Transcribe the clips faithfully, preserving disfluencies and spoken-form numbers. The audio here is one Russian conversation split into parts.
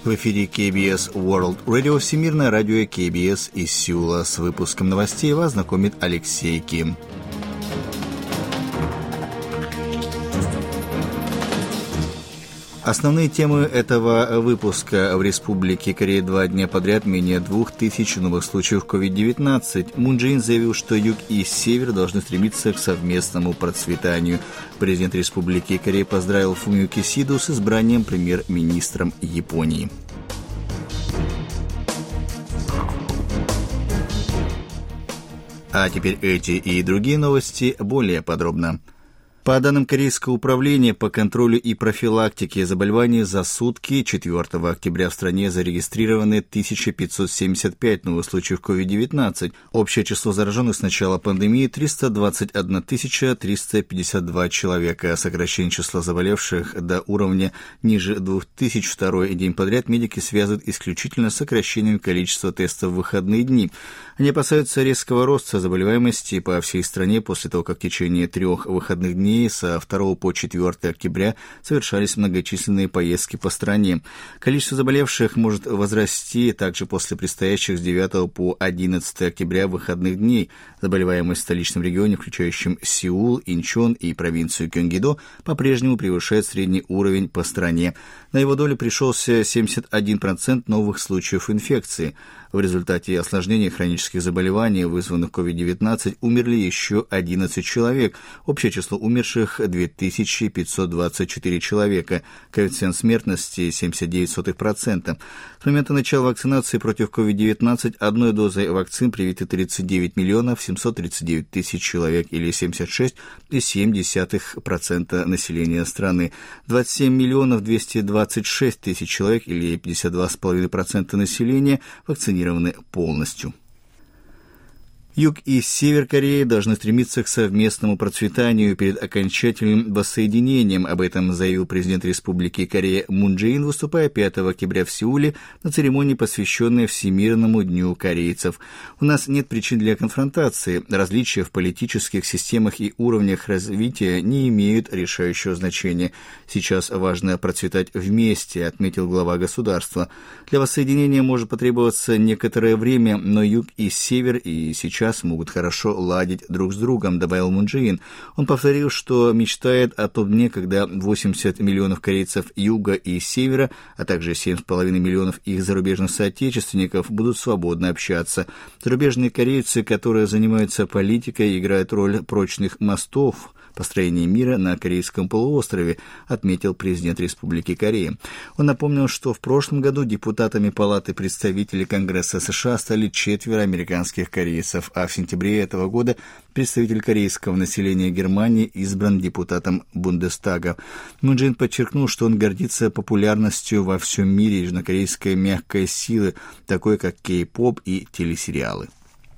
В эфире кей би эс World Radio, всемирное радио кей би эс из Сеула. С выпуском новостей вас знакомит Алексей Ким. Основные темы этого выпуска. В Республике Корея два дня подряд менее двух тысяч новых случаев ковид девятнадцать. Мун Чжэ Ин заявил, что юг и север должны стремиться к совместному процветанию. Президент Республики Корея поздравил Фумио Кисиду с избранием премьер-министром Японии. А теперь эти и другие новости более подробно. По данным Корейского управления по контролю и профилактике заболеваний, за сутки четвёртого октября в стране зарегистрированы тысяча пятьсот семьдесят пять новых случаев ковид девятнадцать. Общее число зараженных с начала пандемии – триста двадцать одна тысяча триста пятьдесят два человека. Сокращение числа заболевших до уровня ниже двух тысяч второй день подряд медики связывают исключительно с сокращением количества тестов в выходные дни. Они опасаются резкого роста заболеваемости по всей стране после того, как в течение трех выходных дней со второго по четвёртое октября совершались многочисленные поездки по стране. Количество заболевших может возрасти также после предстоящих с девятого по одиннадцатое октября выходных дней. Заболеваемость в столичном регионе, включающем Сеул, Инчон и провинцию Кёнгидо, по-прежнему превышает средний уровень по стране. На его долю пришелся семьдесят один процент новых случаев инфекции. В результате осложнений хронических заболеваний, вызванных ковид девятнадцать, умерли еще одиннадцать человек. Общее число умерших – две тысячи пятьсот двадцать четыре человека. Коэффициент смертности – семьдесят девять сотых процента. С момента начала вакцинации против ковид девятнадцать одной дозой вакцин привиты тридцать девять миллионов семьсот тридцать девять тысяч человек, или семьдесят шесть целых семь десятых процента населения страны. двадцать семь миллионов двести двадцать шесть тысяч человек, или пятьдесят два целых пять десятых процента населения, вакцинированы полностью. Юг и север Кореи должны стремиться к совместному процветанию перед окончательным воссоединением. Об этом заявил президент Республики Корея Мун Чжэ Ин, выступая пятого октября в Сеуле на церемонии, посвященной Всемирному дню корейцев. У нас нет причин для конфронтации. Различия в политических системах и уровнях развития не имеют решающего значения. Сейчас важно процветать вместе, отметил глава государства. Для воссоединения может потребоваться некоторое время, но юг и север и сейчас могут хорошо ладить друг с другом, добавил Мун Чжэ Ин. Он повторил, что мечтает о том дне, когда восемьдесят миллионов корейцев юга и севера, а также семь с половиной миллионов их зарубежных соотечественников будут свободно общаться. Зарубежные корейцы, которые занимаются политикой, играют роль прочных мостов построения мира на Корейском полуострове, отметил президент Республики Корея. Он напомнил, что в прошлом году депутатами Палаты представителей Конгресса США стали четверо американских корейцев, а в сентябре этого года представитель корейского населения Германии избран депутатом Бундестага. Мун Чжэ Ин подчеркнул, что он гордится популярностью во всем мире южнокорейской мягкой силы, такой как кей-поп и телесериалы.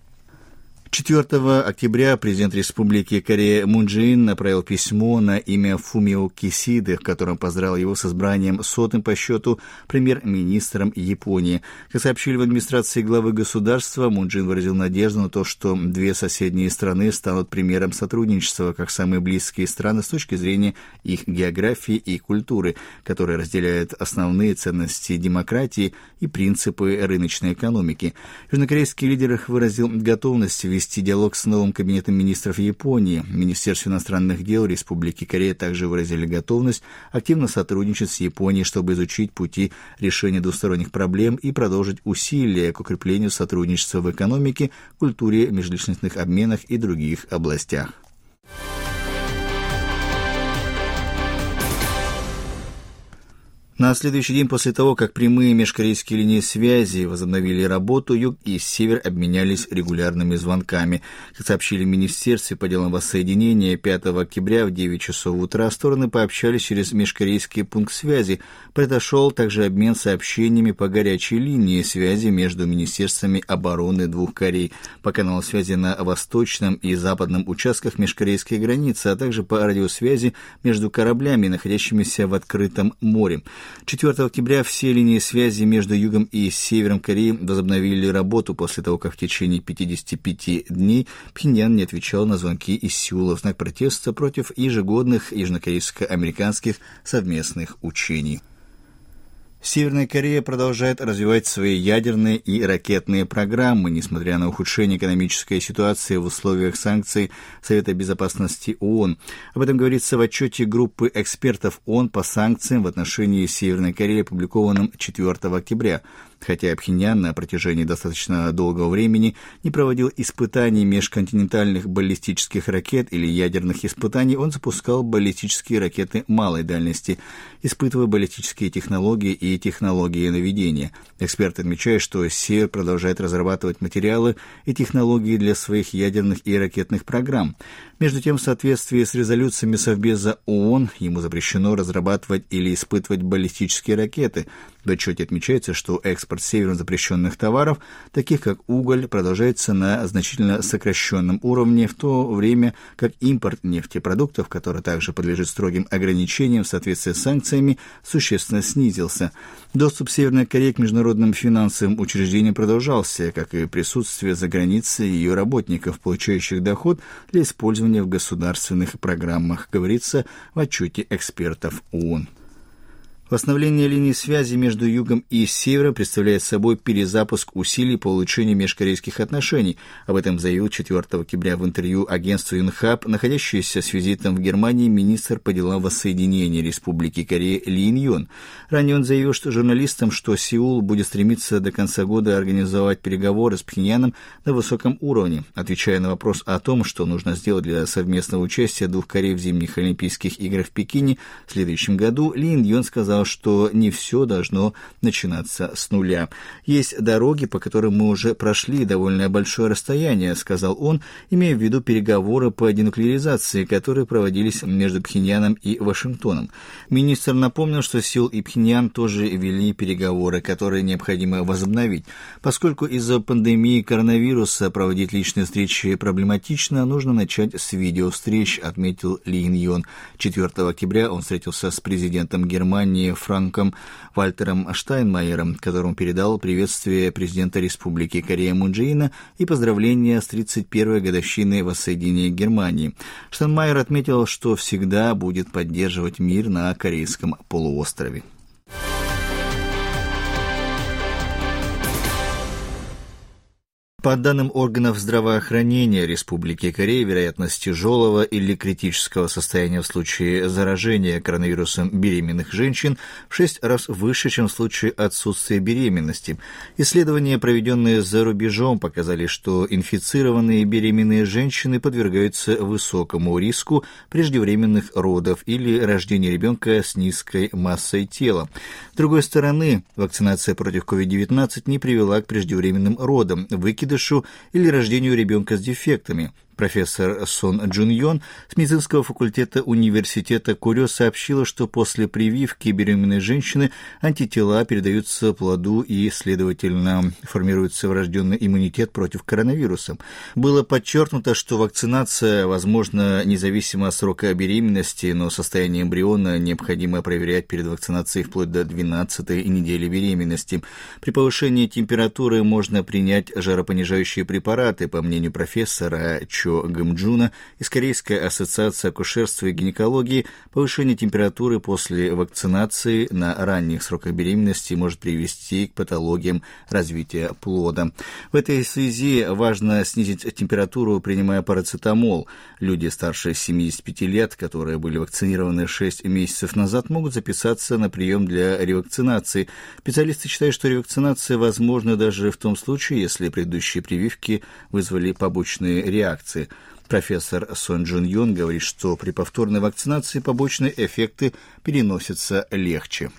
четвёртого октября президент Республики Корея Мун Чжэ Ин направил письмо на имя Фумио Кисиды, в котором поздравил его с избранием сотым по счету премьер-министром Японии. Как сообщили в администрации главы государства, Мун Чжэ Ин выразил надежду на то, что две соседние страны станут примером сотрудничества как самые близкие страны с точки зрения их географии и культуры, которые разделяют основные ценности демократии и принципы рыночной экономики. Южнокорейский лидер выразил готовность вести диалог с новым кабинетом министров Японии. Министерство иностранных дел Республики Корея также выразили готовность активно сотрудничать с Японией, чтобы изучить пути решения двусторонних проблем и продолжить усилия к укреплению сотрудничества в экономике, культуре, межличностных обменах и других областях. На следующий день после того, как прямые межкорейские линии связи возобновили работу, юг и север обменялись регулярными звонками. Как сообщили в Министерстве по делам воссоединения, пятого октября в девять часов утра стороны пообщались через межкорейский пункт связи. Произошел также обмен сообщениями по горячей линии связи между министерствами обороны двух Корей, по каналу связи на восточном и западном участках межкорейской границы, а также по радиосвязи между кораблями, находящимися в открытом море. четвёртого октября все линии связи между югом и севером Кореи возобновили работу после того, как в течение пятидесяти пяти дней Пхеньян не отвечал на звонки из Сеула в знак протеста против ежегодных южнокорейско-американских совместных учений. Северная Корея продолжает развивать свои ядерные и ракетные программы, несмотря на ухудшение экономической ситуации в условиях санкций Совета Безопасности ООН. Об этом говорится в отчете группы экспертов ООН по санкциям в отношении Северной Кореи, опубликованном четвёртого октября. Хотя Пхеньян на протяжении достаточно долгого времени не проводил испытаний межконтинентальных баллистических ракет или ядерных испытаний, он запускал баллистические ракеты малой дальности, испытывая баллистические технологии и технологии наведения. Эксперты отмечают, что Север продолжает разрабатывать материалы и технологии для своих ядерных и ракетных программ. Между тем, в соответствии с резолюциями Совбеза ООН, ему запрещено разрабатывать или испытывать баллистические ракеты. В отчете отмечается, что экспорт северно запрещенных товаров, таких как уголь, продолжается на значительно сокращенном уровне, в то время как импорт нефтепродуктов, который также подлежит строгим ограничениям в соответствии с санкциями, существенно снизился. Доступ Северной Кореи к международным финансовым учреждениям продолжался, как и присутствие за границей ее работников, получающих доход для использования в государственных программах, говорится в отчете экспертов ООН. Восстановление линии связи между Югом и Севером представляет собой перезапуск усилий по улучшению межкорейских отношений. Об этом заявил четвёртого октября в интервью агентству Юнхаб находящийся с визитом в Германии министр по делам воссоединения Республики Корея Ли Ин-йон. Ранее он заявил, что журналистам, что Сеул будет стремиться до конца года организовать переговоры с Пхеньяном на высоком уровне. Отвечая на вопрос о том, что нужно сделать для совместного участия двух Корей в зимних Олимпийских играх в Пекине в следующем году, Ли Ин-йон сказал, что не все должно начинаться с нуля. Есть дороги, по которым мы уже прошли довольно большое расстояние, сказал он, имея в виду переговоры по денуклеаризации, которые проводились между Пхеньяном и Вашингтоном. Министр напомнил, что Сеул и Пхеньян тоже вели переговоры, которые необходимо возобновить. Поскольку из-за пандемии коронавируса проводить личные встречи проблематично, нужно начать с видеовстреч, отметил Ли Ин-йон. четвёртого октября он встретился с президентом Германии Франком Вальтером Штайнмайером, которому передал приветствие президента Республики Корея Мун Чже Ина и поздравления с тридцать первой годовщиной воссоединения Германии. Штайнмайер отметил, что всегда будет поддерживать мир на Корейском полуострове. По данным органов здравоохранения Республики Корея, вероятность тяжелого или критического состояния в случае заражения коронавирусом беременных женщин в шесть раз выше, чем в случае отсутствия беременности. Исследования, проведенные за рубежом, показали, что инфицированные беременные женщины подвергаются высокому риску преждевременных родов или рождения ребенка с низкой массой тела. С другой стороны, вакцинация против ковид девятнадцать не привела к преждевременным родам, выкидышу или рождению ребенка с дефектами. Профессор Сон Джун Йон с медицинского факультета университета Курё сообщила, что после прививки беременной женщины антитела передаются плоду и, следовательно, формируется врожденный иммунитет против коронавируса. Было подчеркнуто, что вакцинация возможна независимо от срока беременности, но состояние эмбриона необходимо проверять перед вакцинацией вплоть до двенадцатой недели беременности. При повышении температуры можно принять жаропонижающие препараты, по мнению профессора Чо Гэмджуна из Корейской ассоциации акушерства и гинекологии. Повышение температуры после вакцинации на ранних сроках беременности может привести к патологиям развития плода. В этой связи важно снизить температуру, принимая парацетамол. Люди старше семидесяти пяти лет, которые были вакцинированы шесть месяцев назад, могут записаться на прием для ревакцинации. Специалисты считают, что ревакцинация возможна даже в том случае, если предыдущие прививки вызвали побочные реакции. Профессор Сон Джун Йон говорит, что при повторной вакцинации побочные эффекты переносятся легче.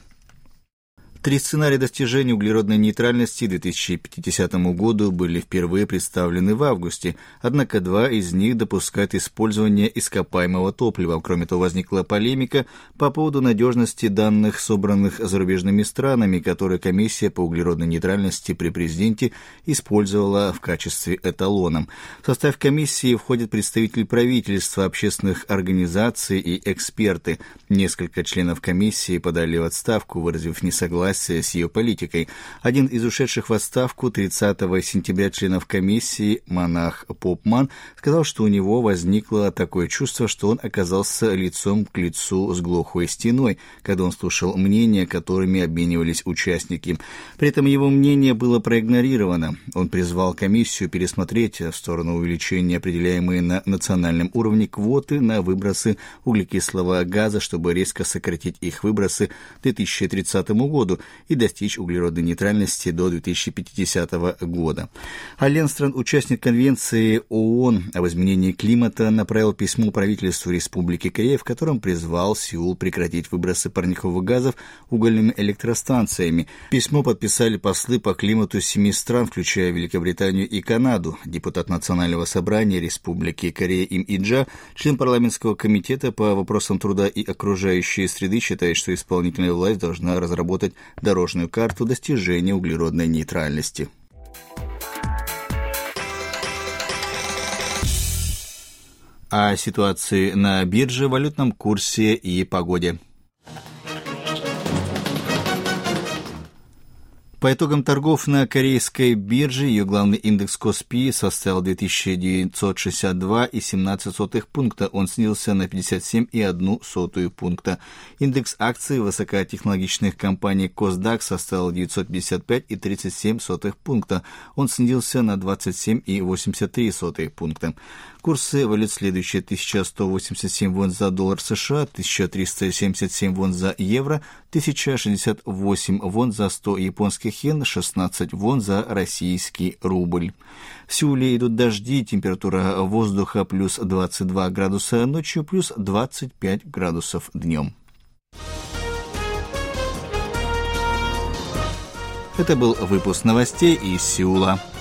Три сценария достижения углеродной нейтральности к две тысячи пятидесятому году были впервые представлены в августе, однако два из них допускают использование ископаемого топлива. Кроме того, возникла полемика по поводу надежности данных, собранных зарубежными странами, которые комиссия по углеродной нейтральности при президенте использовала в качестве эталона. В состав комиссии входят представители правительства, общественных организаций и эксперты. Несколько членов комиссии подали в отставку, выразив несогласие несогласия с ее политикой. Один из ушедших в отставку тридцатого сентября членов комиссии, монах Попман, сказал, что у него возникло такое чувство, что он оказался лицом к лицу с глухой стеной, когда он слушал мнения, которыми обменивались участники. При этом его мнение было проигнорировано. Он призвал комиссию пересмотреть в сторону увеличения определяемые на национальном уровне квоты на выбросы углекислого газа, чтобы резко сократить их выбросы к две тысячи тридцатому году и достичь углеродной нейтральности до две тысячи пятидесятого года. А Ленстран, участник конвенции ООН об изменении климата, направил письмо правительству Республики Корея, в котором призвал Сеул прекратить выбросы парниковых газов угольными электростанциями. Письмо подписали послы по климату семи стран, включая Великобританию и Канаду. Депутат Национального собрания Республики Корея Им Иджа, член парламентского комитета по вопросам труда и окружающей среды, считает, что исполнительная власть должна разработать дорожную карту достижения углеродной нейтральности. О ситуации на бирже, валютном курсе и погоде. По итогам торгов на корейской бирже ее главный индекс Коспи составил две тысячи девятьсот шестьдесят два целых семнадцать сотых пункта, он снизился на пятьдесят семь целых одну сотую пункта. Индекс акций высокотехнологичных компаний Косдак составил девятьсот пятьдесят пять целых тридцать семь сотых пункта, он снизился на двадцать семь целых восемьдесят три сотых пункта. Курсы валют следующие: тысяча сто восемьдесят семь вон за доллар США, тысяча триста семьдесят семь вон за евро, тысяча шестьдесят восемь вон за сто японских йен, шестнадцать вон за российский рубль. В Сеуле идут дожди, температура воздуха плюс двадцать два градуса ночью, плюс двадцать пять градусов днем. Это был выпуск новостей из Сеула.